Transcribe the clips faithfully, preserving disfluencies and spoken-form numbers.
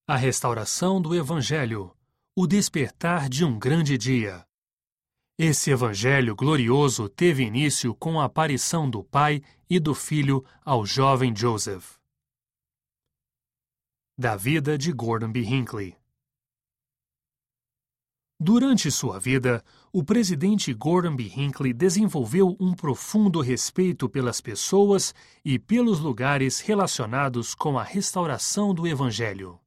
A restauração do Evangelho, o despertar de um grande dia. Esse Evangelho glorioso teve início com a aparição do Pai e do Filho ao jovem Joseph. Da vida de Gordon B. Hinckley. Durante sua vida, o presidente Gordon B. Hinckley desenvolveu um profundo respeito pelas pessoas e pelos lugares relacionados com a restauração do Evangelho.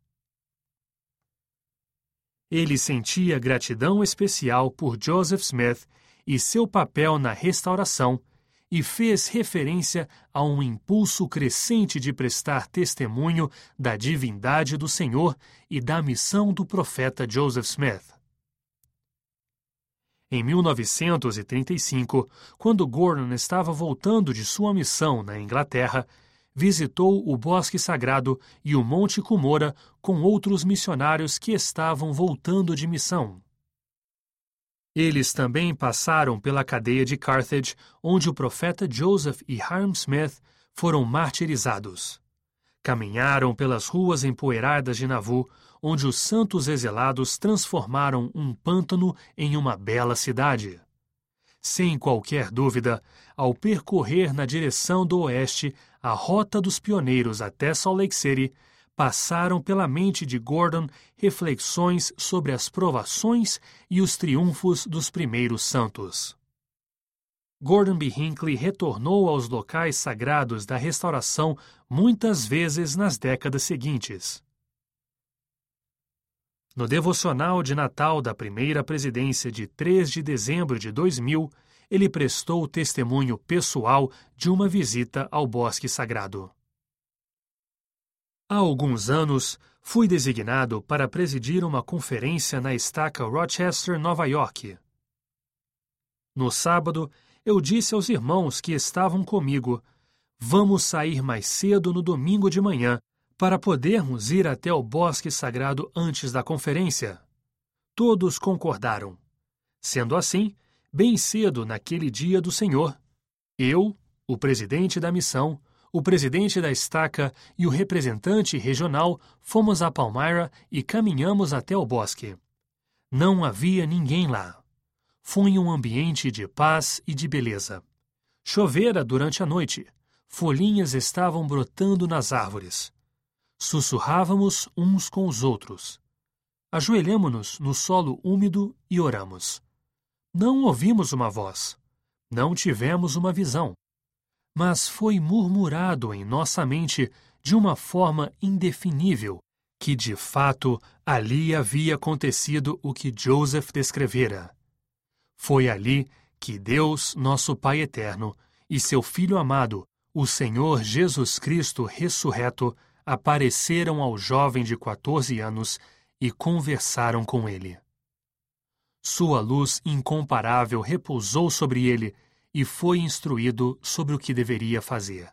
Ele sentia gratidão especial por Joseph Smith e seu papel na restauração e fez referência a um impulso crescente de prestar testemunho da divindade do Senhor e da missão do profeta Joseph Smith. Em mil novecentos e trinta e cinco, quando Gordon estava voltando de sua missão na Inglaterra, visitou o Bosque Sagrado e o Monte Cumorah com outros missionários que estavam voltando de missão. Eles também passaram pela cadeia de Carthage, onde o profeta Joseph e Hyrum Smith foram martirizados. Caminharam pelas ruas empoeiradas de Nauvoo, onde os santos exilados transformaram um pântano em uma bela cidade. Sem qualquer dúvida, ao percorrer na direção do oeste a rota dos pioneiros até Salt Lake City, passaram pela mente de Gordon reflexões sobre as provações e os triunfos dos primeiros santos. Gordon B. Hinckley retornou aos locais sagrados da restauração muitas vezes nas décadas seguintes. No devocional de Natal da primeira presidência de três de dezembro de dois mil, ele prestou testemunho pessoal de uma visita ao Bosque Sagrado. Há alguns anos, fui designado para presidir uma conferência na estaca Rochester, Nova York. No sábado, eu disse aos irmãos que estavam comigo: vamos sair mais cedo no domingo de manhã, para podermos ir até o Bosque Sagrado antes da conferência. Todos concordaram. Sendo assim, bem cedo naquele dia do Senhor, eu, o presidente da missão, o presidente da estaca e o representante regional fomos a Palmyra e caminhamos até o bosque. Não havia ninguém lá. Foi um ambiente de paz e de beleza. Chovera durante a noite. Folhinhas estavam brotando nas árvores. Sussurrávamos uns com os outros. Ajoelhamo-nos no solo úmido e oramos. Não ouvimos uma voz. Não tivemos uma visão. Mas foi murmurado em nossa mente de uma forma indefinível que, de fato, ali havia acontecido o que Joseph descrevera. Foi ali que Deus, nosso Pai eterno, e seu Filho amado, o Senhor Jesus Cristo ressurreto, apareceram ao jovem de quatorze anos e conversaram com ele. Sua luz incomparável repousou sobre ele e foi instruído sobre o que deveria fazer.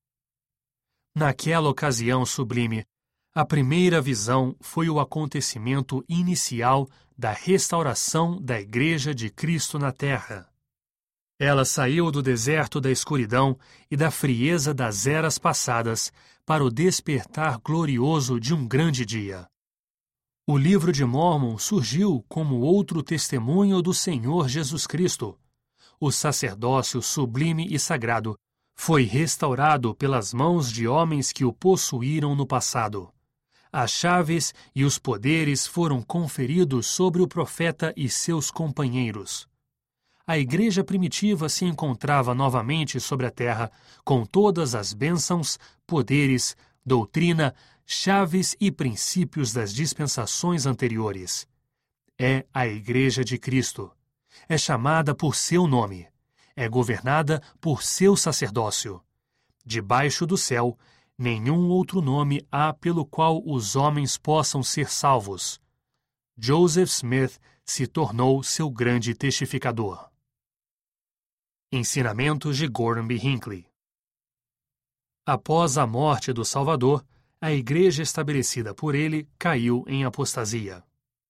Naquela ocasião sublime, a primeira visão foi o acontecimento inicial da restauração da Igreja de Cristo na Terra. Ela saiu do deserto da escuridão e da frieza das eras passadas para o despertar glorioso de um grande dia. O Livro de Mórmon surgiu como outro testemunho do Senhor Jesus Cristo. O sacerdócio sublime e sagrado foi restaurado pelas mãos de homens que o possuíram no passado. As chaves e os poderes foram conferidos sobre o profeta e seus companheiros. A igreja primitiva se encontrava novamente sobre a terra, com todas as bênçãos, poderes, doutrina, chaves e princípios das dispensações anteriores. É a Igreja de Cristo. É chamada por seu nome. É governada por seu sacerdócio. Debaixo do céu, nenhum outro nome há pelo qual os homens possam ser salvos. Joseph Smith se tornou seu grande testificador. Ensinamentos de Gordon B. Hinckley. Após a morte do Salvador, a igreja estabelecida por ele caiu em apostasia.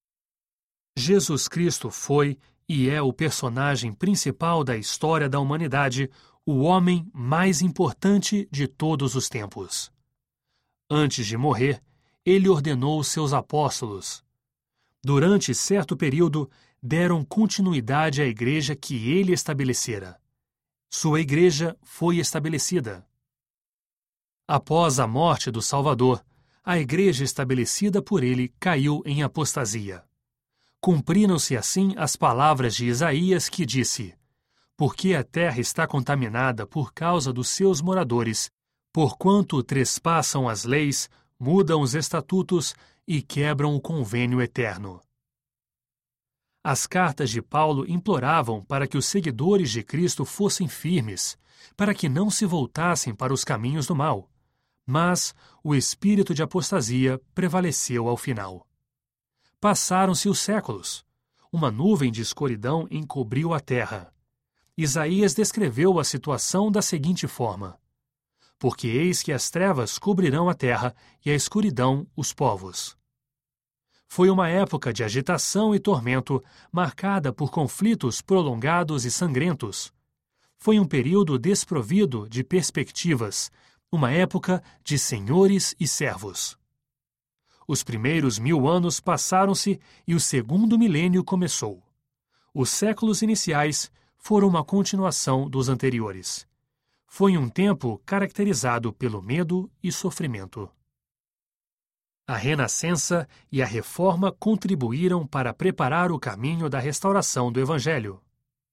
Jesus Cristo foi e é o personagem principal da história da humanidade, o homem mais importante de todos os tempos. Antes de morrer, ele ordenou seus apóstolos. Durante certo período, deram continuidade à igreja que ele estabelecera. Sua igreja foi estabelecida. Após a morte do Salvador, a igreja estabelecida por ele caiu em apostasia. Cumpriram-se assim as palavras de Isaías que disse: porque a terra está contaminada por causa dos seus moradores, porquanto trespassam as leis, mudam os estatutos e quebram o convênio eterno. As cartas de Paulo imploravam para que os seguidores de Cristo fossem firmes, para que não se voltassem para os caminhos do mal. Mas o espírito de apostasia prevaleceu ao final. Passaram-se os séculos. Uma nuvem de escuridão encobriu a terra. Isaías descreveu a situação da seguinte forma: porque eis que as trevas cobrirão a terra e a escuridão os povos. Foi uma época de agitação e tormento, marcada por conflitos prolongados e sangrentos. Foi um período desprovido de perspectivas, uma época de senhores e servos. Os primeiros mil anos passaram-se e o segundo milênio começou. Os séculos iniciais foram uma continuação dos anteriores. Foi um tempo caracterizado pelo medo e sofrimento. A Renascença e a Reforma contribuíram para preparar o caminho da restauração do Evangelho.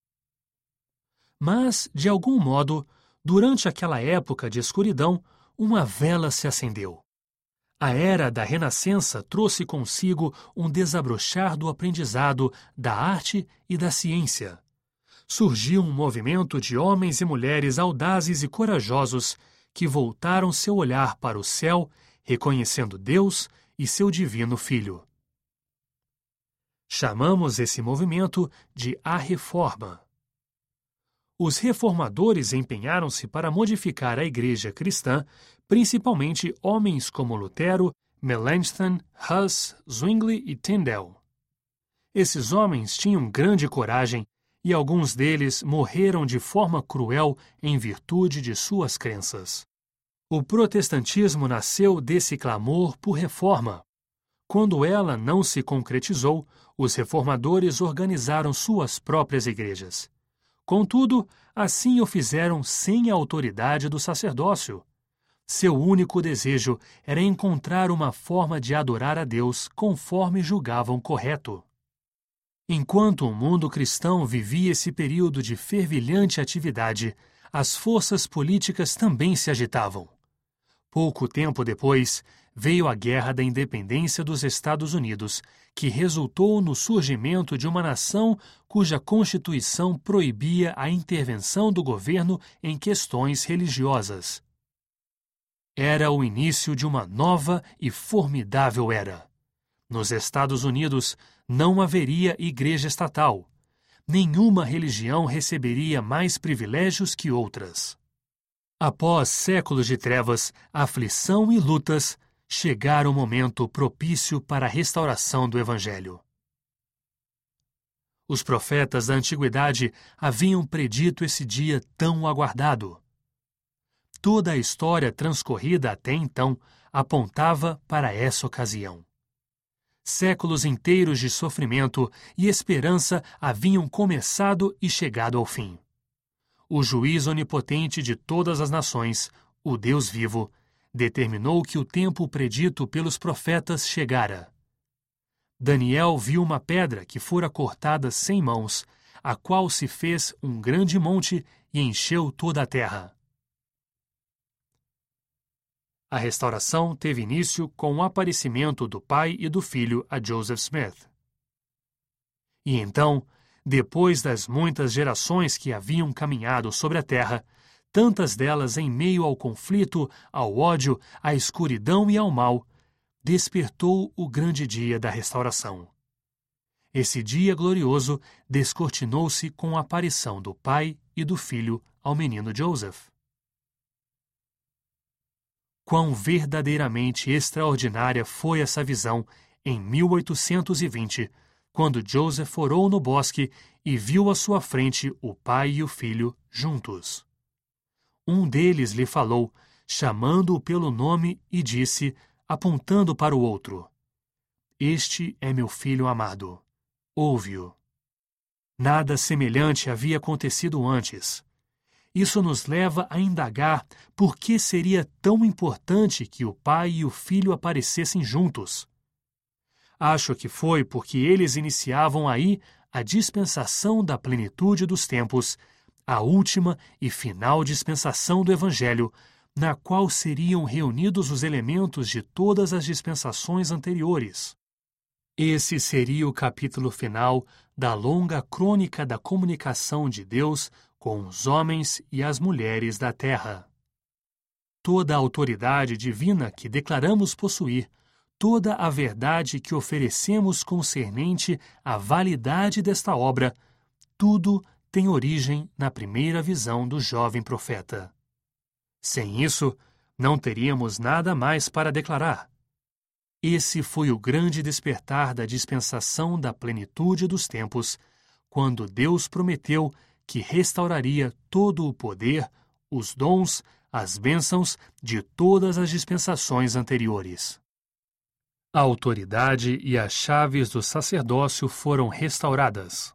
Mas, de algum modo, durante aquela época de escuridão, uma vela se acendeu. A era da Renascença trouxe consigo um desabrochar do aprendizado, da arte e da ciência. Surgiu um movimento de homens e mulheres audazes e corajosos que voltaram seu olhar para o céu, reconhecendo Deus e seu divino Filho. Chamamos esse movimento de A Reforma. Os reformadores empenharam-se para modificar a igreja cristã, principalmente homens como Lutero, Melanchthon, Huss, Zwingli e Tyndale. Esses homens tinham grande coragem e alguns deles morreram de forma cruel em virtude de suas crenças. O protestantismo nasceu desse clamor por reforma. Quando ela não se concretizou, os reformadores organizaram suas próprias igrejas. Contudo, assim o fizeram sem a autoridade do sacerdócio. Seu único desejo era encontrar uma forma de adorar a Deus conforme julgavam correto. Enquanto o mundo cristão vivia esse período de fervilhante atividade, as forças políticas também se agitavam. Pouco tempo depois, veio a Guerra da Independência dos Estados Unidos, que resultou no surgimento de uma nação cuja Constituição proibia a intervenção do governo em questões religiosas. Era o início de uma nova e formidável era. Nos Estados Unidos, não haveria igreja estatal. Nenhuma religião receberia mais privilégios que outras. Após séculos de trevas, aflição e lutas, chegara o momento propício para a restauração do Evangelho. Os profetas da antiguidade haviam predito esse dia tão aguardado. Toda a história transcorrida até então apontava para essa ocasião. Séculos inteiros de sofrimento e esperança haviam começado e chegado ao fim. O juiz onipotente de todas as nações, o Deus vivo, determinou que o tempo predito pelos profetas chegara. Daniel viu uma pedra que fora cortada sem mãos, a qual se fez um grande monte e encheu toda a terra. A restauração teve início com o aparecimento do pai e do filho a Joseph Smith. E então, depois das muitas gerações que haviam caminhado sobre a terra, tantas delas em meio ao conflito, ao ódio, à escuridão e ao mal, despertou o grande dia da restauração. Esse dia glorioso descortinou-se com a aparição do pai e do filho ao menino Joseph. Quão verdadeiramente extraordinária foi essa visão em mil oitocentos e vinte, quando Joseph orou no bosque e viu à sua frente o pai e o filho juntos. Um deles lhe falou, chamando-o pelo nome, e disse: apontando para o outro. Este é meu filho amado. Ouve-o. Nada semelhante havia acontecido antes. Isso nos leva a indagar por que seria tão importante que o pai e o filho aparecessem juntos. Acho que foi porque eles iniciavam aí a dispensação da plenitude dos tempos, a última e final dispensação do Evangelho, na qual seriam reunidos os elementos de todas as dispensações anteriores. Esse seria o capítulo final da longa crônica da comunicação de Deus com os homens e as mulheres da terra. Toda a autoridade divina que declaramos possuir, toda a verdade que oferecemos concernente à validade desta obra, tudo tem origem na primeira visão do jovem profeta. Sem isso, não teríamos nada mais para declarar. Esse foi o grande despertar da dispensação da plenitude dos tempos, quando Deus prometeu que restauraria todo o poder, os dons, as bênçãos de todas as dispensações anteriores. A autoridade e as chaves do sacerdócio foram restauradas.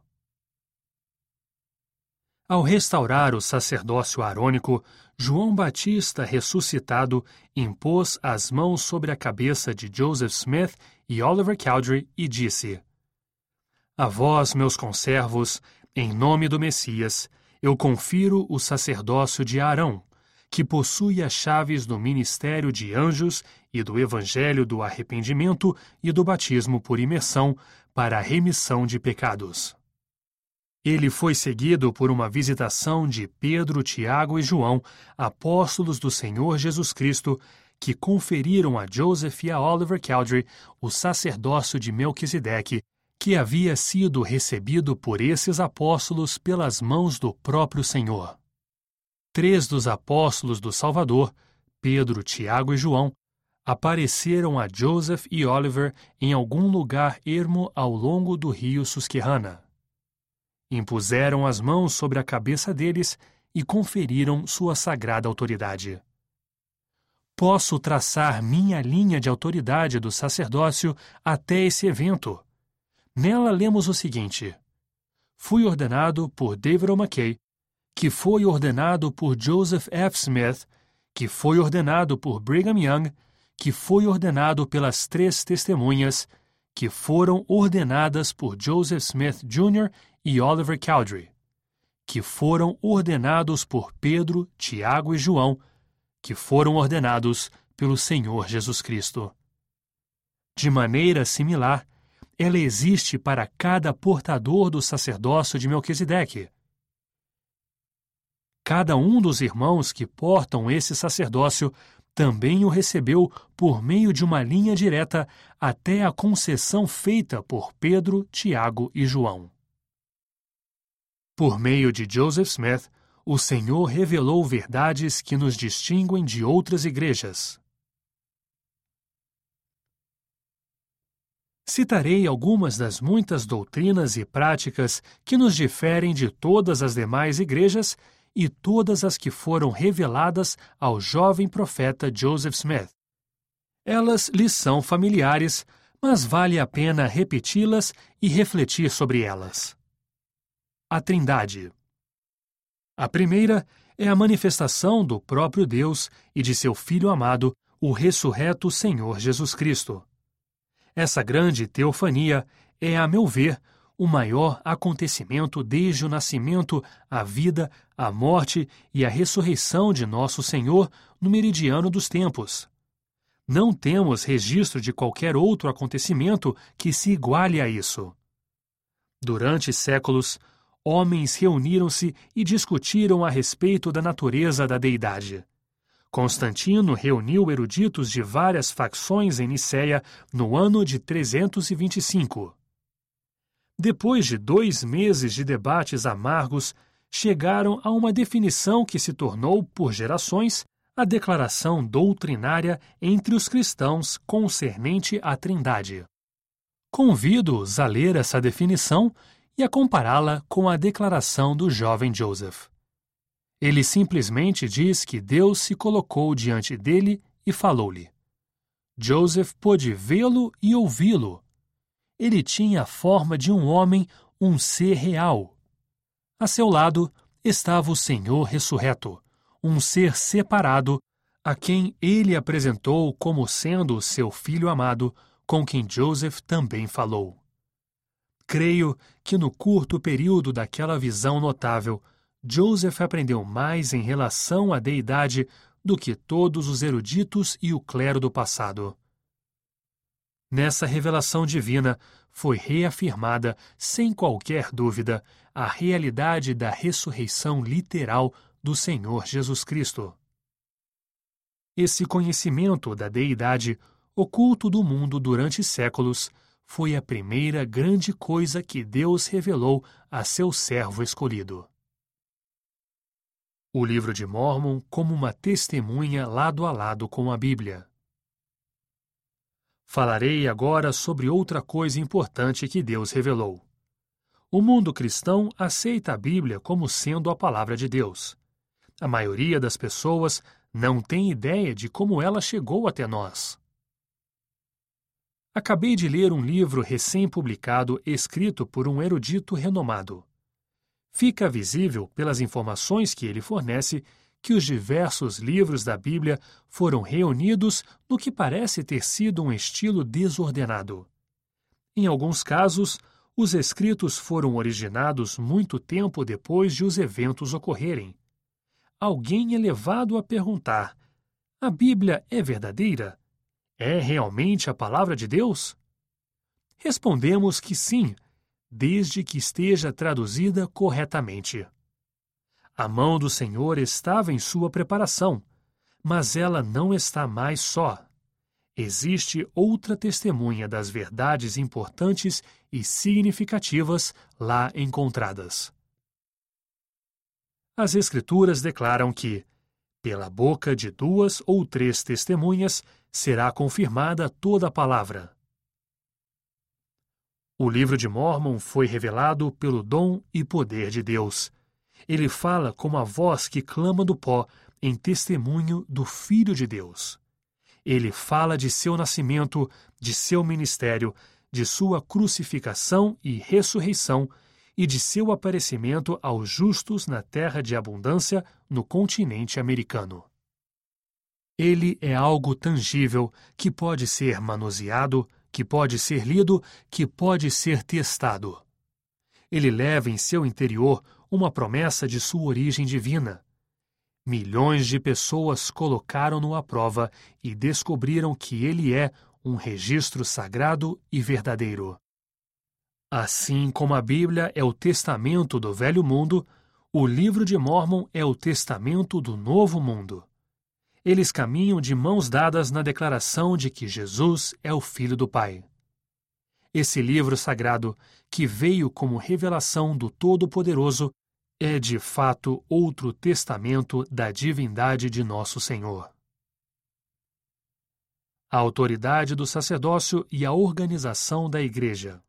Ao restaurar o sacerdócio arônico, João Batista ressuscitado impôs as mãos sobre a cabeça de Joseph Smith e Oliver Cowdery e disse: A vós, meus conservos, em nome do Messias, eu confiro o sacerdócio de Arão, que possui as chaves do ministério de anjos e do evangelho do arrependimento e do batismo por imersão para a remissão de pecados. Ele foi seguido por uma visitação de Pedro, Tiago e João, apóstolos do Senhor Jesus Cristo, que conferiram a Joseph e a Oliver Cowdery o sacerdócio de Melquisedeque, que havia sido recebido por esses apóstolos pelas mãos do próprio Senhor. Três dos apóstolos do Salvador, Pedro, Tiago e João, apareceram a Joseph e Oliver em algum lugar ermo ao longo do rio Susquehanna. Impuseram as mãos sobre a cabeça deles e conferiram sua sagrada autoridade. Posso traçar minha linha de autoridade do sacerdócio até esse evento. Nela lemos o seguinte: Fui ordenado por David O. McKay, que foi ordenado por Joseph F. Smith, que foi ordenado por Brigham Young, que foi ordenado pelas três testemunhas, que foram ordenadas por Joseph Smith Júnior e Oliver Cowdery, que foram ordenados por Pedro, Tiago e João, que foram ordenados pelo Senhor Jesus Cristo. De maneira similar, ela existe para cada portador do sacerdócio de Melquisedeque. Cada um dos irmãos que portam esse sacerdócio também o recebeu por meio de uma linha direta até a concessão feita por Pedro, Tiago e João. Por meio de Joseph Smith, o Senhor revelou verdades que nos distinguem de outras igrejas. Citarei algumas das muitas doutrinas e práticas que nos diferem de todas as demais igrejas e todas as que foram reveladas ao jovem profeta Joseph Smith. Elas lhes são familiares, mas vale a pena repeti-las e refletir sobre elas. A Trindade. A primeira é a manifestação do próprio Deus e de seu Filho amado, o ressurreto Senhor Jesus Cristo. Essa grande teofania é, a meu ver, o maior acontecimento desde o nascimento, a vida, a morte e a ressurreição de nosso Senhor no meridiano dos tempos. Não temos registro de qualquer outro acontecimento que se iguale a isso. Durante séculos, homens reuniram-se e discutiram a respeito da natureza da deidade. Constantino reuniu eruditos de várias facções em Nicéia no ano de trezentos e vinte e cinco. Depois de dois meses de debates amargos, chegaram a uma definição que se tornou, por gerações, a declaração doutrinária entre os cristãos concernente à Trindade. Convido-os a ler essa definição e a compará-la com a declaração do jovem Joseph. Ele simplesmente diz que Deus se colocou diante dele e falou-lhe: Joseph pôde vê-lo e ouvi-lo. Ele tinha a forma de um homem, um ser real. A seu lado estava o Senhor ressurreto, um ser separado, a quem ele apresentou como sendo o seu filho amado, com quem Joseph também falou. Creio que no curto período daquela visão notável, Joseph aprendeu mais em relação à deidade do que todos os eruditos e o clero do passado. Nessa revelação divina foi reafirmada, sem qualquer dúvida, a realidade da ressurreição literal do Senhor Jesus Cristo. Esse conhecimento da deidade, oculto do mundo durante séculos, foi a primeira grande coisa que Deus revelou a seu servo escolhido. O livro de Mórmon como uma testemunha lado a lado com a Bíblia. Falarei agora sobre outra coisa importante que Deus revelou. O mundo cristão aceita a Bíblia como sendo a palavra de Deus. A maioria das pessoas não tem ideia de como ela chegou até nós. Acabei de ler um livro recém-publicado escrito por um erudito renomado. Fica visível, pelas informações que ele fornece, que os diversos livros da Bíblia foram reunidos no que parece ter sido um estilo desordenado. Em alguns casos, os escritos foram originados muito tempo depois de os eventos ocorrerem. Alguém é levado a perguntar: a Bíblia é verdadeira? É realmente a palavra de Deus? Respondemos que sim, desde que esteja traduzida corretamente. A mão do Senhor estava em sua preparação, mas ela não está mais só. Existe outra testemunha das verdades importantes e significativas lá encontradas. As Escrituras declaram que, pela boca de duas ou três testemunhas, será confirmada toda a palavra. O livro de Mórmon foi revelado pelo dom e poder de Deus. Ele fala como a voz que clama do pó em testemunho do Filho de Deus. Ele fala de seu nascimento, de seu ministério, de sua crucificação e ressurreição e de seu aparecimento aos justos na terra de abundância no continente americano. Ele é algo tangível que pode ser manuseado, que pode ser lido, que pode ser testado. Ele leva em seu interior uma promessa de sua origem divina. Milhões de pessoas colocaram-no à prova e descobriram que ele é um registro sagrado e verdadeiro. Assim como a Bíblia é o testamento do Velho Mundo, o livro de Mórmon é o testamento do Novo Mundo. Eles caminham de mãos dadas na declaração de que Jesus é o Filho do Pai. Esse livro sagrado, que veio como revelação do Todo-Poderoso, é de fato outro testamento da divindade de nosso Senhor. A autoridade do sacerdócio e a organização da Igreja.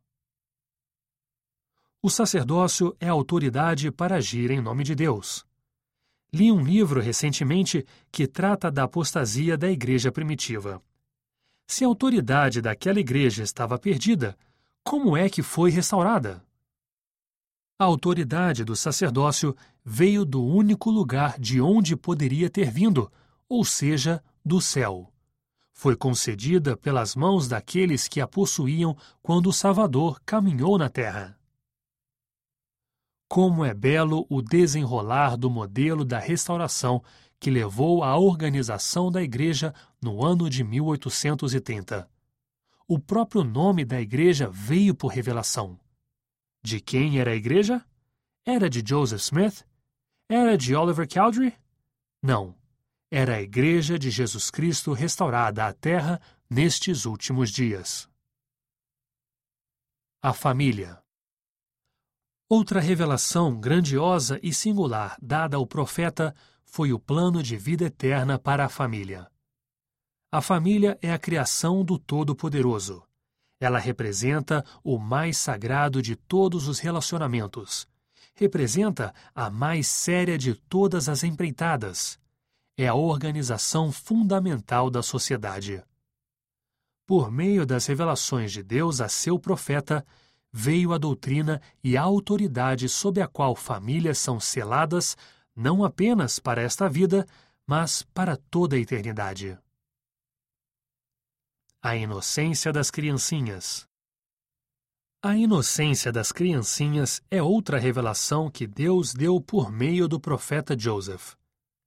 O sacerdócio é a autoridade para agir em nome de Deus. Li um livro recentemente que trata da apostasia da igreja primitiva. Se a autoridade daquela igreja estava perdida, como é que foi restaurada? A autoridade do sacerdócio veio do único lugar de onde poderia ter vindo, ou seja, do céu. Foi concedida pelas mãos daqueles que a possuíam quando o Salvador caminhou na terra. Como é belo o desenrolar do modelo da restauração que levou à organização da Igreja no ano de mil oitocentos e trinta. O próprio nome da Igreja veio por revelação. De quem era a Igreja? Era de Joseph Smith? Era de Oliver Cowdery? Não. Era a Igreja de Jesus Cristo restaurada à Terra nestes últimos dias. A família. Outra revelação grandiosa e singular dada ao profeta foi o plano de vida eterna para a família. A família é a criação do Todo-Poderoso. Ela representa o mais sagrado de todos os relacionamentos. Representa a mais séria de todas as empreitadas. É a organização fundamental da sociedade. Por meio das revelações de Deus a seu profeta, veio a doutrina e a autoridade sob a qual famílias são seladas não apenas para esta vida, mas para toda a eternidade. A inocência das criancinhas. A inocência das criancinhas é outra revelação que Deus deu por meio do profeta Joseph.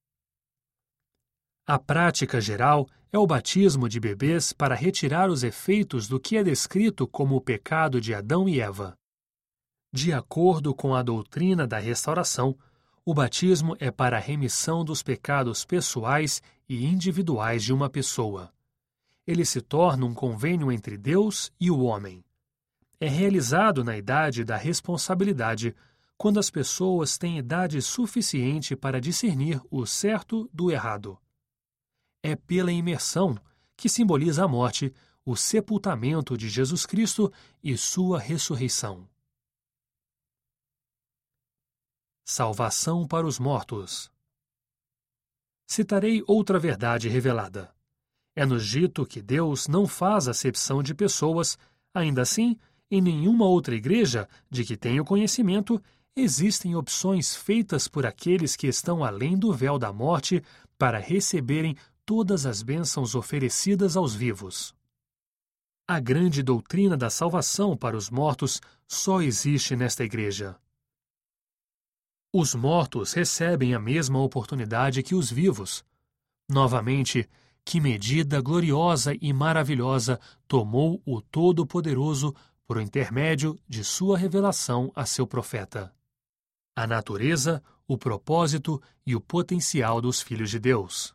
A prática geral é o batismo de bebês para retirar os efeitos do que é descrito como o pecado de Adão e Eva. De acordo com a doutrina da restauração, o batismo é para a remissão dos pecados pessoais e individuais de uma pessoa. Ele se torna um convênio entre Deus e o homem. É realizado na idade da responsabilidade, quando as pessoas têm idade suficiente para discernir o certo do errado. É pela imersão, que simboliza a morte, o sepultamento de Jesus Cristo e sua ressurreição. Salvação para os mortos. Citarei outra verdade revelada. É-nos dito que Deus não faz acepção de pessoas, ainda assim, em nenhuma outra igreja, de que tenho conhecimento, existem opções feitas por aqueles que estão além do véu da morte para receberem todas as bênçãos oferecidas aos vivos. A grande doutrina da salvação para os mortos só existe nesta igreja. Os mortos recebem a mesma oportunidade que os vivos. Novamente, que medida gloriosa e maravilhosa tomou o Todo-Poderoso por intermédio de sua revelação a seu profeta. A natureza, o propósito e o potencial dos filhos de Deus.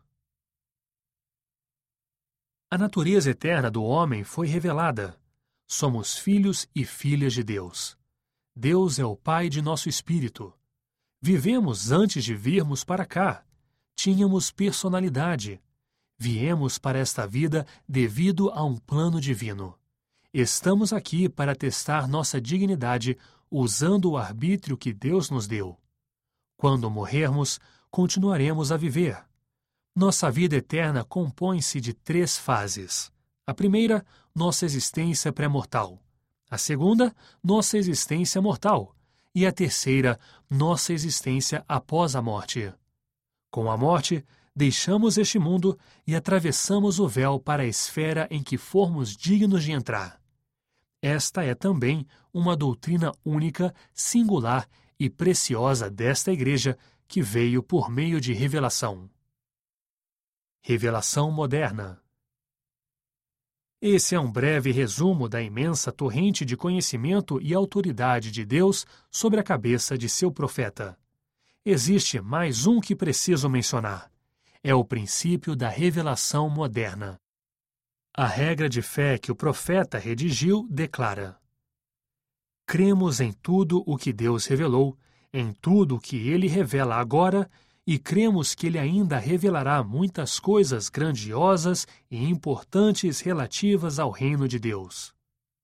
A natureza eterna do homem foi revelada. Somos filhos e filhas de Deus. Deus é o Pai de nosso espírito. Vivemos antes de virmos para cá. Tínhamos personalidade. Viemos para esta vida devido a um plano divino. Estamos aqui para testar nossa dignidade usando o arbítrio que Deus nos deu. Quando morrermos, continuaremos a viver. Nossa vida eterna compõe-se de três fases. A primeira, nossa existência pré-mortal. A segunda, nossa existência mortal. E a terceira, nossa existência após a morte. Com a morte, deixamos este mundo e atravessamos o véu para a esfera em que formos dignos de entrar. Esta é também uma doutrina única, singular e preciosa desta igreja que veio por meio de revelação. Revelação moderna. Esse é um breve resumo da imensa torrente de conhecimento e autoridade de Deus sobre a cabeça de seu profeta. Existe mais um que preciso mencionar. É o princípio da revelação moderna. A regra de fé que o profeta redigiu declara: cremos em tudo o que Deus revelou, em tudo o que ele revela agora, e cremos que ele ainda revelará muitas coisas grandiosas e importantes relativas ao reino de Deus.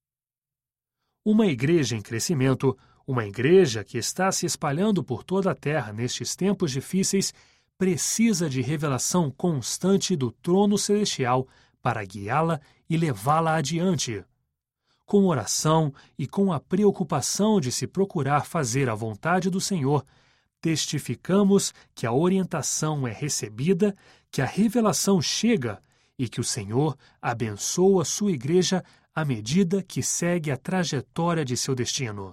Uma igreja em crescimento, uma igreja que está se espalhando por toda a terra nestes tempos difíceis, precisa de revelação constante do trono celestial para guiá-la e levá-la adiante. Com oração e com a preocupação de se procurar fazer a vontade do Senhor, testificamos que a orientação é recebida, que a revelação chega e que o Senhor abençoa sua igreja à medida que segue a trajetória de seu destino.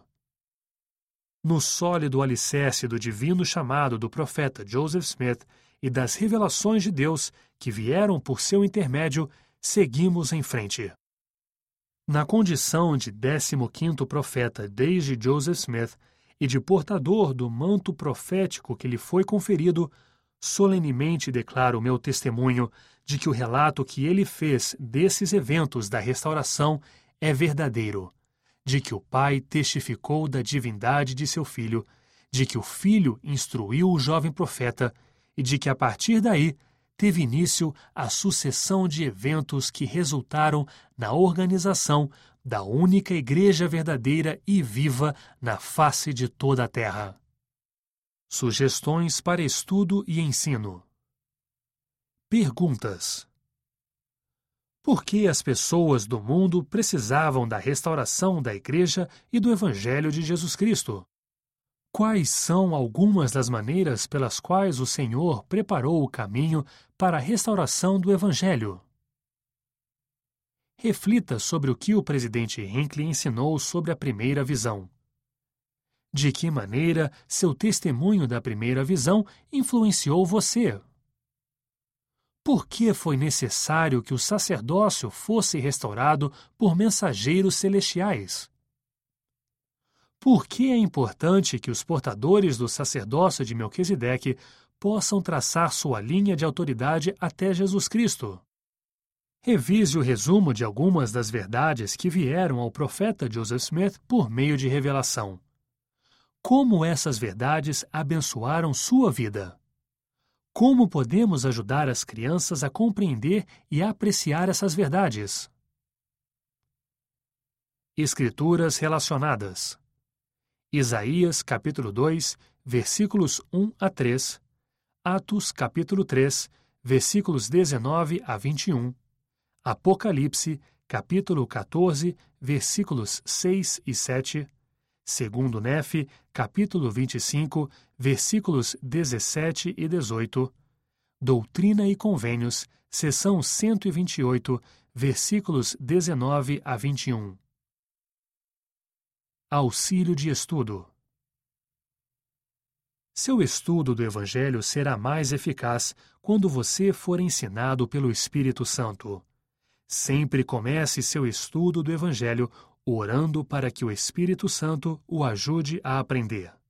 No sólido alicerce do divino chamado do profeta Joseph Smith e das revelações de Deus que vieram por seu intermédio, seguimos em frente. Na condição de décimo quinto profeta desde Joseph Smith e de portador do manto profético que lhe foi conferido, solenemente declaro meu testemunho de que o relato que ele fez desses eventos da restauração é verdadeiro, de que o Pai testificou da divindade de seu Filho, de que o Filho instruiu o jovem profeta e de que, a partir daí, teve início a sucessão de eventos que resultaram na organização da única igreja verdadeira e viva na face de toda a terra. Sugestões para estudo e ensino. Perguntas. Por que as pessoas do mundo precisavam da restauração da Igreja e do Evangelho de Jesus Cristo? Quais são algumas das maneiras pelas quais o Senhor preparou o caminho para a restauração do Evangelho? Reflita sobre o que o presidente Hinckley ensinou sobre a primeira visão. De que maneira seu testemunho da primeira visão influenciou você? Por que foi necessário que o sacerdócio fosse restaurado por mensageiros celestiais? Por que é importante que os portadores do sacerdócio de Melquisedeque possam traçar sua linha de autoridade até Jesus Cristo? Revise o resumo de algumas das verdades que vieram ao profeta Joseph Smith por meio de revelação. Como essas verdades abençoaram sua vida? Como podemos ajudar as crianças a compreender e a apreciar essas verdades? Escrituras relacionadas. Isaías capítulo dois, versículos um a três, Atos capítulo três, versículos dezenove a vinte e um, Apocalipse capítulo quatorze, versículos seis e sete, Segundo Nefe, capítulo vinte e cinco, versículos dezessete e dezoito, Doutrina e Convênios, seção cento e vinte e oito, versículos dezenove a vinte e um. Auxílio de estudo. Seu estudo do Evangelho será mais eficaz quando você for ensinado pelo Espírito Santo. Sempre comece seu estudo do Evangelho orando para que o Espírito Santo o ajude a aprender.